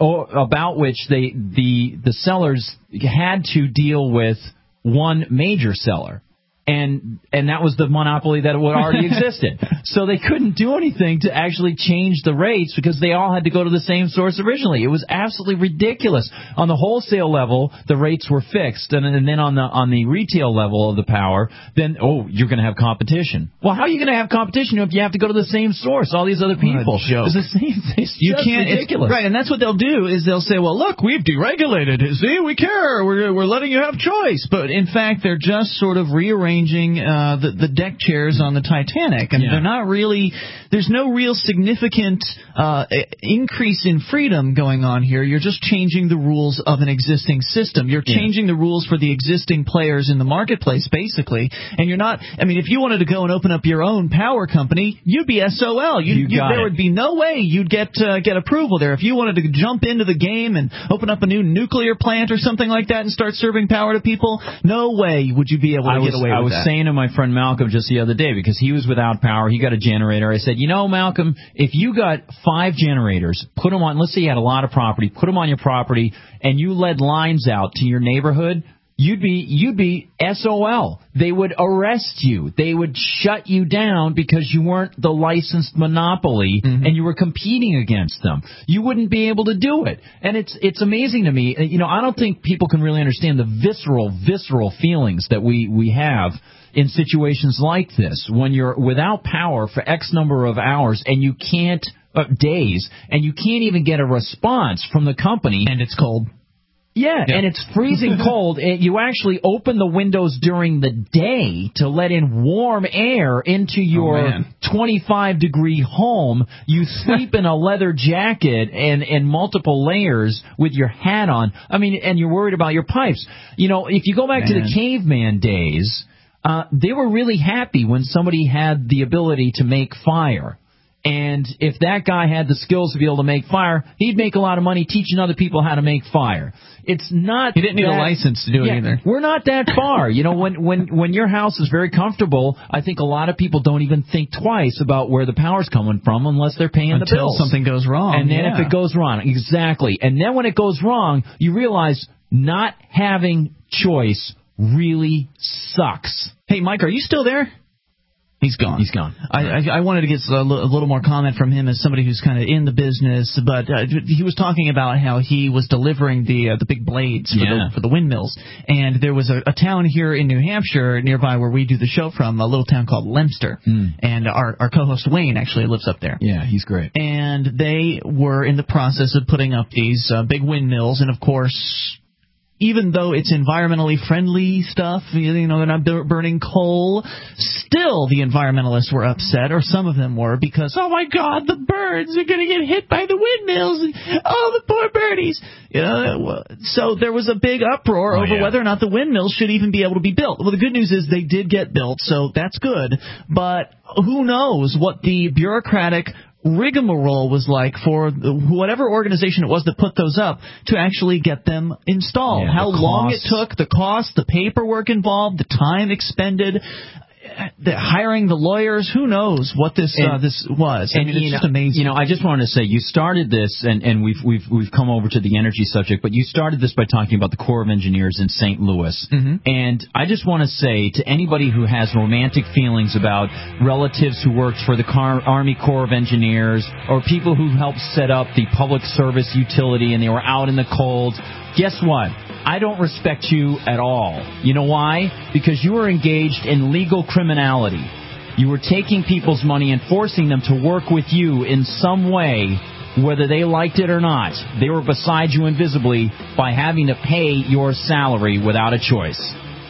about which they the the sellers had to deal with one major seller. And and that was the monopoly that already existed. So they couldn't do anything to actually change the rates because they all had to go to the same source originally. It was absolutely ridiculous. On the wholesale level, the rates were fixed, and, and then on the on the retail level of the power, then oh, you're going to have competition. Well, how are you going to have competition if you have to go to the same source? All these other people. What a joke. It's the same thing. It's you just can't, ridiculous. Right, and that's what they'll do is they'll say, well, look, we've deregulated. See, we care. We're we're letting you have choice. But in fact, they're just sort of rearranging Uh, the, the deck chairs on the Titanic. I mean, yeah. they're not really, there's no real significant uh, increase in freedom going on here. You're just changing the rules of an existing system. You're yeah. changing the rules for the existing players in the marketplace, basically. And you're not, I mean, if you wanted to go and open up your own power company, you'd be S O L. You'd, you you, got there it. would be no way you'd get uh, get approval there. If you wanted to jump into the game and open up a new nuclear plant or something like that and start serving power to people, no way would you be able to I get was, away I with I was that. saying to my friend Malcolm just the other day, because he was without power, he got a generator. I said, you know, Malcolm, if you got five generators, put them on, let's say you had a lot of property, put them on your property, and you led lines out to your neighborhood, you'd be you'd be S O L. They would arrest you. They would shut you down because you weren't the licensed monopoly mm-hmm. and you were competing against them. You wouldn't be able to do it. And it's it's amazing to me. You know, I don't think people can really understand the visceral, visceral feelings that we, we have in situations like this. When you're without power for X number of hours and you can't, uh, days, and you can't even get a response from the company. And it's cold. Yeah, yeah, and it's freezing cold. You actually open the windows during the day to let in warm air into your oh, twenty-five degree home. You sleep in a leather jacket and, and multiple layers with your hat on. I mean, and you're worried about your pipes. You know, if you go back Man. to the caveman days, uh, they were really happy when somebody had the ability to make fire. And if that guy had the skills to be able to make fire, he'd make a lot of money teaching other people how to make fire. It's not. He didn't need that, a license to do yeah, it either. We're not that far. You know, when when when your house is very comfortable, I think a lot of people don't even think twice about where the power's coming from unless they're paying Until the bills. something goes wrong. And then yeah. if it goes wrong, exactly. And then when it goes wrong, you realize not having choice really sucks. Hey, Mike, are you still there? He's gone. He's gone. I, I, I wanted to get a, l- a little more comment from him as somebody who's kind of in the business, but uh, he was talking about how he was delivering the uh, the big blades for, yeah. the, for the windmills, and there was a, a town here in New Hampshire nearby where we do the show from, a little town called Leominster, mm. and our, our co-host Wayne actually lives up there. Yeah, he's great. And they were in the process of putting up these uh, big windmills, and of course, even though it's environmentally friendly stuff, you know, they're not burning coal, still the environmentalists were upset, or some of them were, because, oh, my God, the birds are going to get hit by the windmills. Oh, the poor birdies. You know, so there was a big uproar oh, over yeah. whether or not the windmills should even be able to be built. Well, the good news is they did get built, so that's good. But who knows what the bureaucratic rigmarole was like for whatever organization it was that put those up to actually get them installed. Yeah, How long it took, the cost, the paperwork involved, the time expended, the hiring the lawyers. Who knows what this and, uh, this was? I and, mean, it's you just know, amazing. You know, I just wanted to say you started this, and, and we've we've we've come over to the energy subject, but you started this by talking about the Corps of Engineers in Saint Louis. Mm-hmm. And I just want to say to anybody who has romantic feelings about relatives who worked for the Car- Army Corps of Engineers, or people who helped set up the public service utility and they were out in the cold, guess what? I don't respect you at all. You know why? Because you were engaged in legal criminality. You were taking people's money and forcing them to work with you in some way, whether they liked it or not. They were beside you invisibly by having to pay your salary without a choice.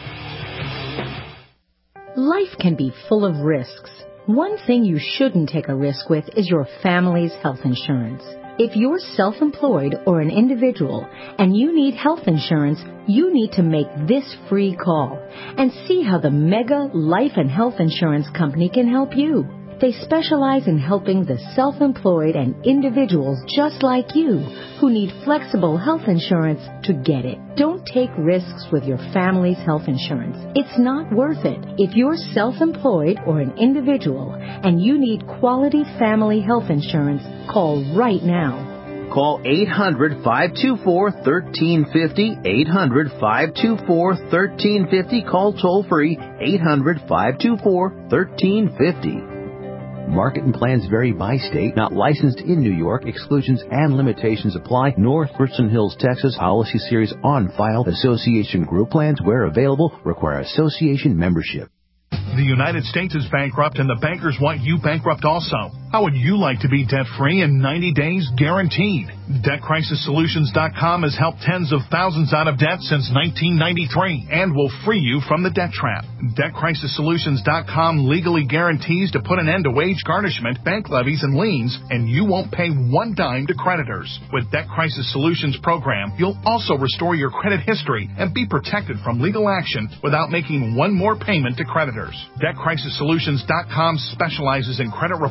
Life can be full of risks. One thing you shouldn't take a risk with is your family's health insurance. If you're self-employed or an individual and you need health insurance, you need to make this free call and see how the Mega Life and Health Insurance Company can help you. They specialize in helping the self-employed and individuals just like you who need flexible health insurance to get it. Don't take risks with your family's health insurance. It's not worth it. If you're self-employed or an individual and you need quality family health insurance, call right now. Call eight hundred, five two four, one three five zero, eight hundred, five two four, one three five zero. Call toll free, eight hundred, five two four, one three five zero. Market and plans vary by state. Not licensed in New York. Exclusions and limitations apply. North Richland Hills, Texas. Policy series on file. Association group plans, where available, require association membership. The United States is bankrupt, and the bankers want you bankrupt also. How would you like to be debt-free in ninety days guaranteed? Debt Crisis Solutions dot com has helped tens of thousands out of debt since nineteen ninety-three and will free you from the debt trap. Debt Crisis Solutions dot com legally guarantees to put an end to wage garnishment, bank levies, and liens, and you won't pay one dime to creditors. With Debt Crisis Solutions program, you'll also restore your credit history and be protected from legal action without making one more payment to creditors. Debt Crisis Solutions dot com specializes in credit report restoration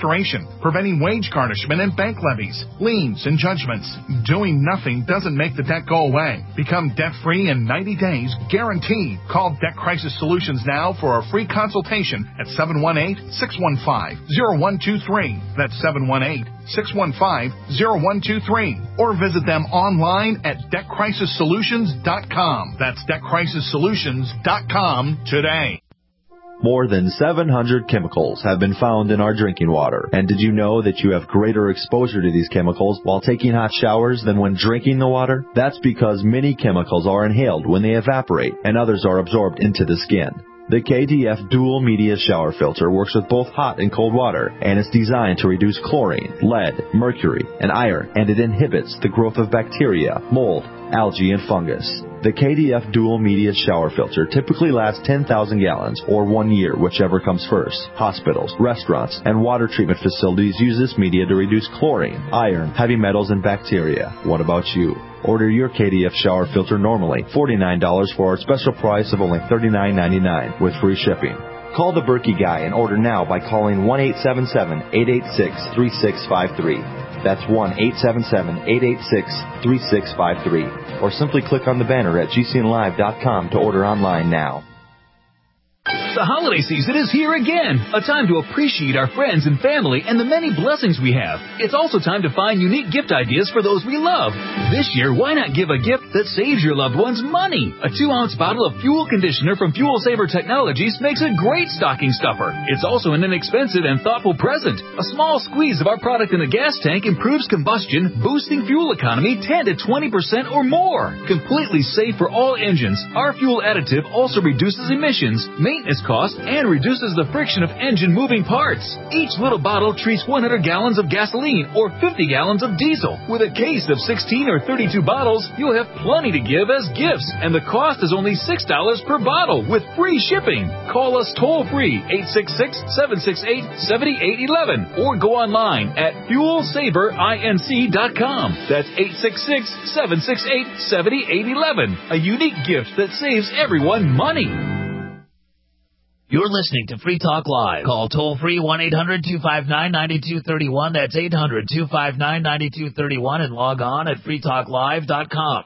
restoration, preventing wage garnishment and bank levies, liens, and judgments. Doing nothing doesn't make the debt go away. Become debt-free in ninety days, guaranteed. Call Debt Crisis Solutions now for a free consultation at seven one eight, six one five, zero one two three. That's seven one eight, six one five, zero one two three. Or visit them online at debt crisis solutions dot com. That's debt crisis solutions dot com today. More than seven hundred chemicals have been found in our drinking water. And did you know that you have greater exposure to these chemicals while taking hot showers than when drinking the water? That's because many chemicals are inhaled when they evaporate, and others are absorbed into the skin. The K D F Dual Media Shower Filter works with both hot and cold water, and it's designed to reduce chlorine, lead, mercury, and iron, and it inhibits the growth of bacteria, mold, algae, and fungus. The K D F Dual Media Shower Filter typically lasts ten thousand gallons, or one year, whichever comes first. Hospitals, restaurants, and water treatment facilities use this media to reduce chlorine, iron, heavy metals, and bacteria. What about you? Order your K D F shower filter normally forty-nine dollars for our special price of only thirty-nine ninety-nine with free shipping. Call the Berkey Guy and order now by calling one eight seven seven, eight eight six, three six five three. That's one eight seven seven, eight eight six, three six five three. Or simply click on the banner at G C N live dot com to order online now. The holiday season is here again, a time to appreciate our friends and family and the many blessings we have. It's also time to find unique gift ideas for those we love. This year, why not give a gift that saves your loved ones money? A two-ounce bottle of fuel conditioner from Fuel Saver Technologies makes a great stocking stuffer. It's also an inexpensive and thoughtful present. A small squeeze of our product in the gas tank improves combustion, boosting fuel economy ten to twenty percent or more. Completely safe for all engines, our fuel additive also reduces emissions, maintenance cost, and reduces the friction of engine moving parts. Each little bottle treats one hundred gallons of gasoline or fifty gallons of diesel. With a case of sixteen or thirty-two bottles, you'll have plenty to give as gifts, and the cost is only six dollars per bottle with free shipping. Call us toll-free eight six six, seven six eight, seven eight one one or go online at fuel saver inc dot com. That's eight six six, seven six eight, seven eight one one. A unique gift that saves everyone money. You're listening to Free Talk Live. Call toll-free one eight hundred, two five nine, nine two three one. That's eight hundred, two five nine, nine two three one and log on at free talk live dot com.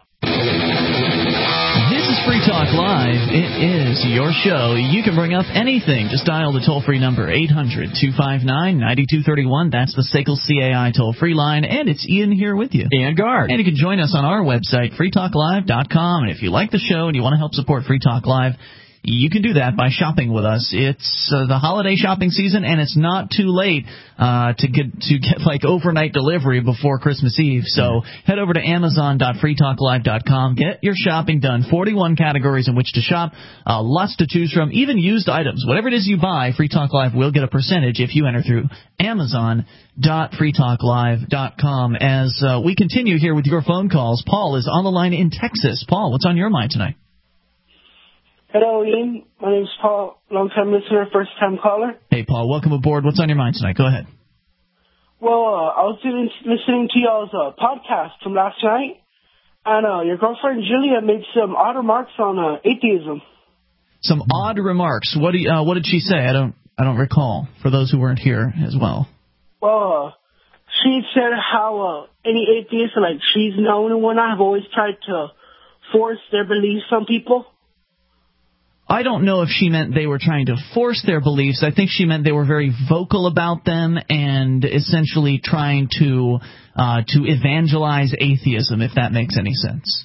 This is Free Talk Live. It is your show. You can bring up anything. Just dial the toll-free number eight hundred, two five nine, nine two three one. That's the S A C L C A I toll-free line. And it's Ian here with you. And Guard. And you can join us on our website, free talk live dot com. And if you like the show and you want to help support Free Talk Live, you can do that by shopping with us. It's uh, the holiday shopping season, and it's not too late uh, to get to get like overnight delivery before Christmas Eve. So head over to amazon dot free talk live dot com. Get your shopping done. forty-one categories in which to shop. Uh, lots to choose from. Even used items. Whatever it is you buy, Free Talk Live will get a percentage if you enter through amazon dot free talk live dot com. As uh, we continue here with your phone calls, Paul is on the line in Texas. Paul, what's on your mind tonight? Hello, Ian. My name's Paul, long-time listener, first-time caller. Hey, Paul. Welcome aboard. What's on your mind tonight? Go ahead. Well, uh, I was doing, listening to y'all's uh, podcast from last night, and uh, your girlfriend Julia made some odd remarks on uh, atheism. Some odd remarks. What do you, uh, what did she say? I don't I don't recall. For those who weren't here as well. Well, uh, she said how uh, any atheists, like she's known and whatnot, have always tried to force their beliefs on people. I don't know if she meant they were trying to force their beliefs. I think she meant they were very vocal about them and essentially trying to uh, to evangelize atheism, if that makes any sense.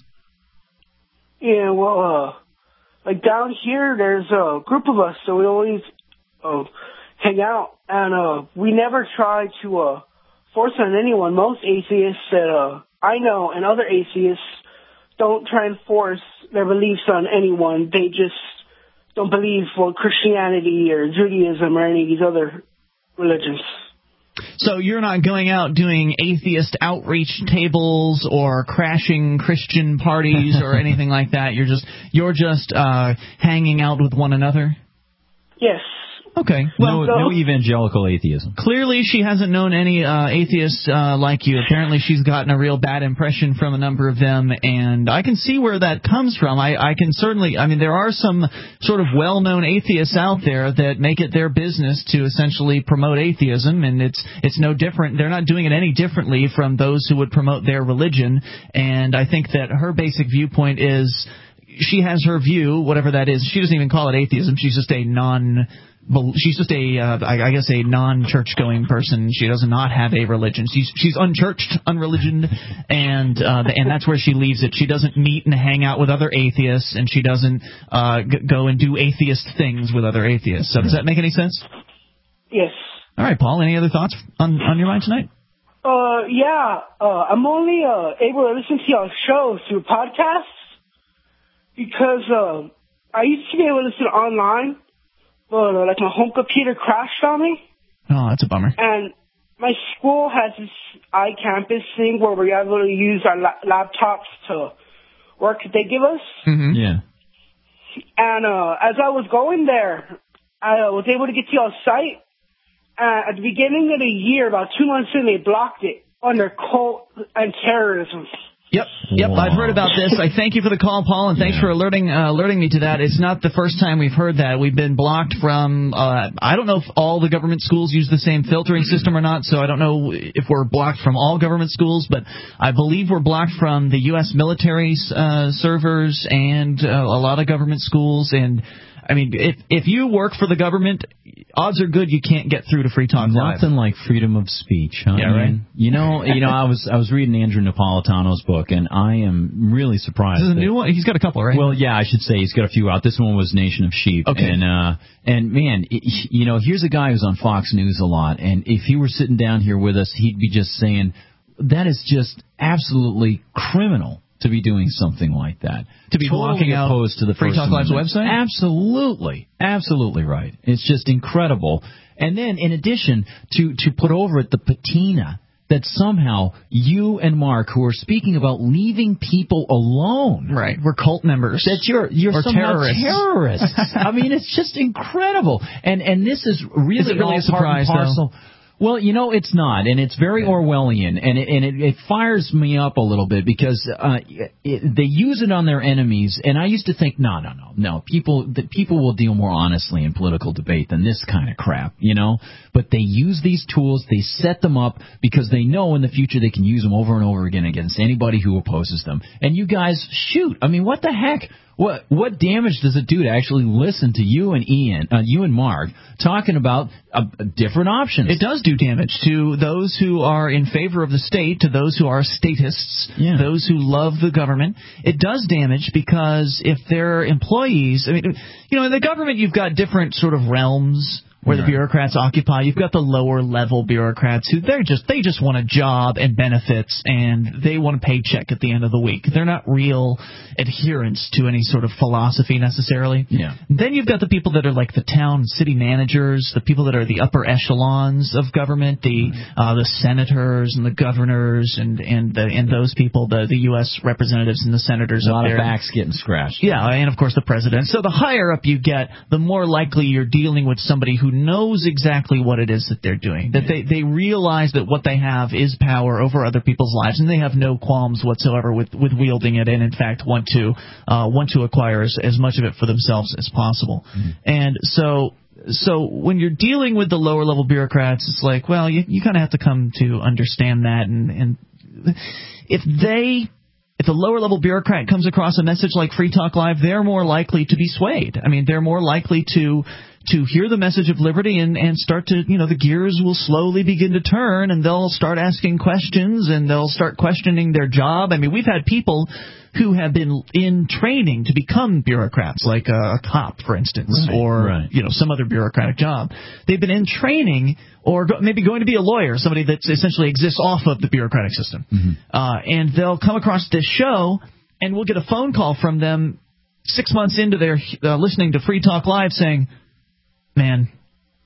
Yeah, well, uh, like down here, there's a group of us, so we always uh, hang out, and uh, we never try to uh, force on anyone. Most atheists that uh, I know and other atheists don't try and force their beliefs on anyone. They just don't believe for Christianity or Judaism or any of these other religions. So you're not going out doing atheist outreach tables or crashing Christian parties or anything like that. You're just you're just uh, hanging out with one another? Yes. Okay. Well, no, no evangelical atheism. Clearly, she hasn't known any uh, atheists uh, like you. Apparently, she's gotten a real bad impression from a number of them, and I can see where that comes from. I, I can certainly, I mean, there are some sort of well-known atheists out there that make it their business to essentially promote atheism, and it's it's no different. They're not doing it any differently from those who would promote their religion, and I think that her basic viewpoint is she has her view, whatever that is. She doesn't even call it atheism. She's just a non- She's just a, uh, I guess, a non-church-going person. She does not have a religion. She's she's unchurched, unreligioned, and uh, and that's where she leaves it. She doesn't meet and hang out with other atheists, and she doesn't uh, g- go and do atheist things with other atheists. So does that make any sense? Yes. All right, Paul. Any other thoughts on on your mind tonight? Uh, yeah. Uh, I'm only uh, able to listen to your show through podcasts because uh, I used to be able to listen online. But, uh, like, my home computer crashed on me. Oh, that's a bummer. And my school has this iCampus thing where we're able to use our la- laptops to work that they give us. Mm-hmm. Yeah. And uh, as I was going there, I uh, was able to get to your site. Uh, at the beginning of the year, about two months in, they blocked it under cult and terrorism. Yep, yep, wow. I've heard about this. I thank you for the call, Paul, and thanks yeah. for alerting uh, alerting me to that. It's not the first time we've heard that. We've been blocked from, uh, I don't know if all the government schools use the same filtering system or not, so I don't know if we're blocked from all government schools, but I believe we're blocked from the U S military's uh, servers and uh, a lot of government schools. And I mean, if if you work for the government, odds are good you can't get through to Free Talk Live. Nothing like freedom of speech, huh? Yeah, right. You know, you know, I was I was reading Andrew Napolitano's book, and I am really surprised. This is a new one. He's got a couple, right? Well, yeah, I should say he's got a few out. This one was Nation of Sheep. Okay. And uh, and man, it, you know, here's a guy who's on Fox News a lot, and if he were sitting down here with us, he'd be just saying that is just absolutely criminal to be doing something like that. To be totally blocking out opposed to the Free Talk Live's website? Absolutely. Absolutely right. It's just incredible. And then, in addition, to, to put over it the patina that somehow you and Mark, who are speaking about leaving people alone. Right. We're cult members. That you're, you're or somehow terrorists. terrorists. I mean, it's just incredible. And, and this is really, is it really all a surprise, part and parcel. though? Well, you know, it's not, and it's very Orwellian, and it, and it, it fires me up a little bit because uh, it, they use it on their enemies, and I used to think, no, no, no, no, people that people will deal more honestly in political debate than this kind of crap, you know. But they use these tools, they set them up because they know in the future they can use them over and over again against anybody who opposes them. And you guys, shoot, I mean, what the heck? What what damage does it do to actually listen to you and Ian, uh, you and Mark, talking about uh, different options? It does do damage to those who are in favor of the state, to those who are statists, yeah. those who love the government. It does damage because if they're employees, I mean, you know, in the government you've got different sort of realms where the bureaucrats occupy. You've got the lower level bureaucrats who they're just they just want a job and benefits, and they want a paycheck at the end of the week. They're not real adherents to any sort of philosophy necessarily. Yeah. Then you've got the people that are like the town city managers, the people that are the upper echelons of government, the uh, the senators and the governors and and the, and those people, the the U S representatives and the senators. A lot up there. of backs getting scratched. Yeah, and of course the president. So the higher up you get, the more likely you're dealing with somebody who knows exactly what it is that they're doing, that they, they realize that what they have is power over other people's lives, and they have no qualms whatsoever with, with wielding it, and in fact want to uh, want to acquire as, as much of it for themselves as possible. Mm-hmm. And so so when you're dealing with the lower level bureaucrats, it's like, well, you, you kind of have to come to understand that, and, and if they... If the lower-level bureaucrat comes across a message like Free Talk Live, they're more likely to be swayed. I mean, they're more likely to to hear the message of liberty and, and start to, you know, the gears will slowly begin to turn, and they'll start asking questions, and they'll start questioning their job. I mean, we've had people who have been in training to become bureaucrats, like a, a cop, for instance, right, or right. you know, some other bureaucratic job. They've been in training, or go, maybe going to be a lawyer, somebody that essentially exists off of the bureaucratic system. Mm-hmm. Uh, and they'll come across this show, and we'll get a phone call from them six months into their uh, listening to Free Talk Live saying, man,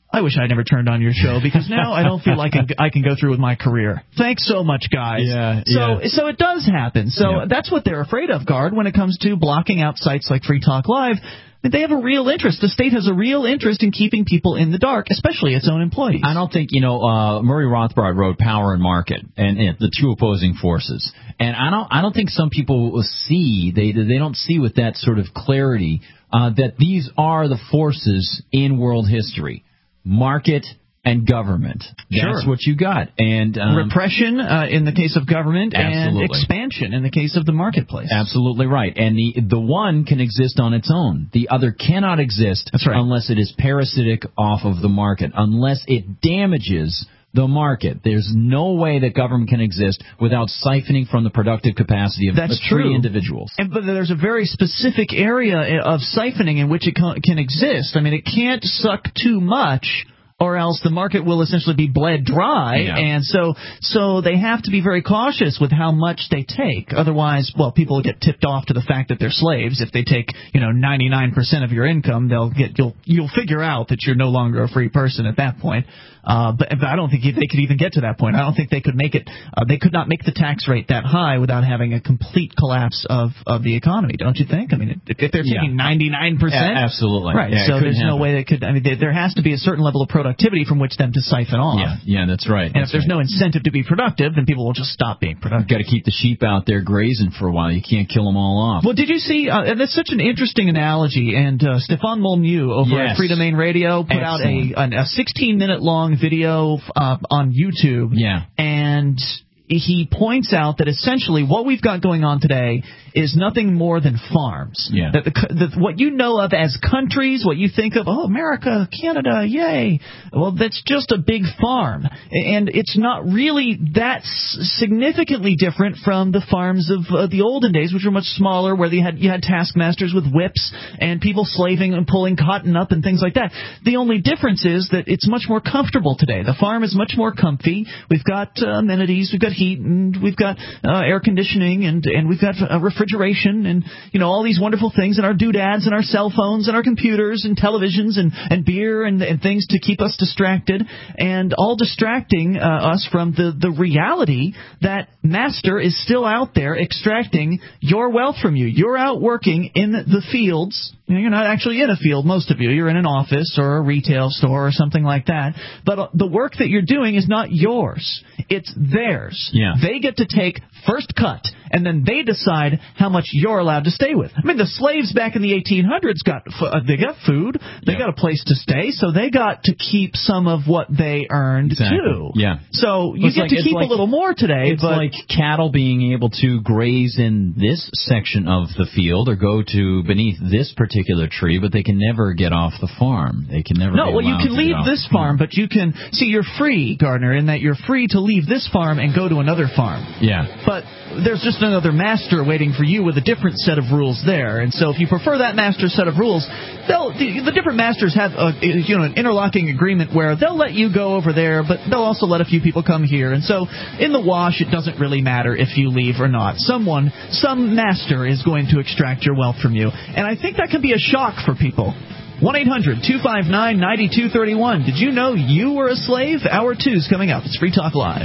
I wish I never turned on your show because now I don't feel like I can, I can go through with my career. Thanks so much, guys. Yeah, so, yeah. so it does happen. So Yeah. that's what they're afraid of, Guard, when it comes to blocking out sites like Free Talk Live. They have a real interest. The state has a real interest in keeping people in the dark, especially its own employees. I don't think, you know, uh, Murray Rothbard wrote Power and Market and, and the two opposing forces. And I don't, I don't think some people will see, they, they don't see with that sort of clarity, uh, that these are the forces in world history. Market and government. That's Sure. what you got. And um, repression uh, in the case of government Absolutely. and expansion in the case of the marketplace. Absolutely right. And the the one can exist on its own. The other cannot exist That's right. unless it is parasitic off of the market, unless it damages the market. There's no way that government can exist without siphoning from the productive capacity of That's free true. individuals. And, but there's a very specific area of siphoning in which it can, can exist. I mean, it can't suck too much, or else the market will essentially be bled dry, Yeah. and so so they have to be very cautious with how much they take. Otherwise, well, people will get tipped off to the fact that they're slaves. If they take, you know, ninety-nine percent of your income, they'll get you'll you'll figure out that you're no longer a free person at that point. Uh, but, but I don't think they could even get to that point. I don't think they could make it. Uh, they could not make the tax rate that high without having a complete collapse of, of the economy. Don't you think? I mean, if, if they're taking ninety-nine percent, Yeah, absolutely, right? Yeah, so there's no happen. way they could. I mean, there, there has to be a certain level of productivity from which them to siphon off. Yeah, yeah, that's right. And that's if there's right. no incentive to be productive, then people will just stop being productive. Got to keep the sheep out there grazing for a while. You can't kill them all off. Well, did you see? Uh, and that's such an interesting analogy. And uh, Stefan Molyneux over Yes. at Free Domain Radio put Excellent. out a an, a sixteen minute long video uh, on YouTube. Yeah. And he points out that essentially what we've got going on today is nothing more than farms. Yeah. That the, the what you know of as countries, what you think of, oh, America, Canada, yay. Well, that's just a big farm. And it's not really that s- significantly different from the farms of uh, the olden days, which were much smaller, where they had you had taskmasters with whips and people slaving and pulling cotton up and things like that. The only difference is that it's much more comfortable today. The farm is much more comfy. We've got uh, amenities, we've got heat, and we've got uh, air conditioning, and, and we've got uh, refrigeration, and you know all these wonderful things, and our doodads, and our cell phones, and our computers, and televisions, and, and beer, and, and things to keep us distracted, and all distracting uh, us from the, the reality that master is still out there extracting your wealth from you. You're out working in the fields. You're not actually in a field, most of you. You're in an office or a retail store or something like that. But the work that you're doing is not yours. It's theirs. Yeah. They get to take first cut, and then they decide how much you're allowed to stay with. I mean, the slaves back in the eighteen hundreds got uh, they got food, they yeah. got a place to stay, so they got to keep some of what they earned exactly. too. Yeah. So you it's get like, to keep like, a little more today. It's but like cattle being able to graze in this section of the field or go to beneath this particular tree, but they can never get off the farm. They can never. No, be well, you allowed can to leave get off this the farm, but you can see you're free, Gardner, in that you're free to leave this farm and go to another farm. Yeah. But there's just another master waiting for you with a different set of rules there. And so if you prefer that master's set of rules, they'll the, the different masters have a, you know an interlocking agreement where they'll let you go over there, but they'll also let a few people come here. And so in the wash, it doesn't really matter if you leave or not. Someone, some master is going to extract your wealth from you. And I think that can be a shock for people. one eight hundred two five nine nine two three one. Did you know you were a slave? Hour two's coming up. It's Free Talk Live.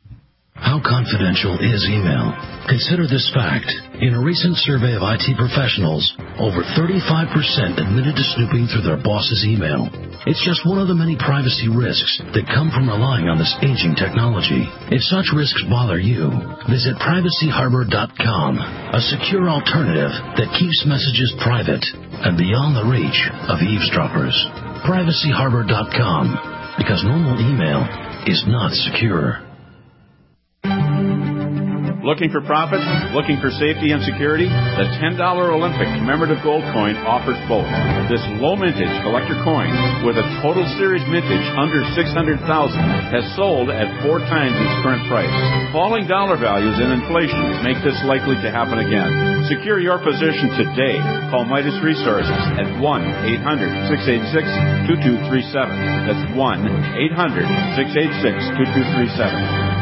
How confidential is email? Consider this fact. In a recent survey of I T professionals, over thirty-five percent admitted to snooping through their boss's email. It's just one of the many privacy risks that come from relying on this aging technology. If such risks bother you, visit privacy harbor dot com, a secure alternative that keeps messages private and beyond the reach of eavesdroppers. privacy harbor dot com, because normal email is not secure. Looking for profits? Looking for safety and security? The ten dollar Olympic commemorative gold coin offers both. This low mintage collector coin with a total series mintage under six hundred thousand has sold at four times its current price. Falling dollar values and inflation make this likely to happen again. Secure your position today. Call Midas Resources at one eight hundred six eight six two two three seven. That's one eight hundred six eight six two two three seven.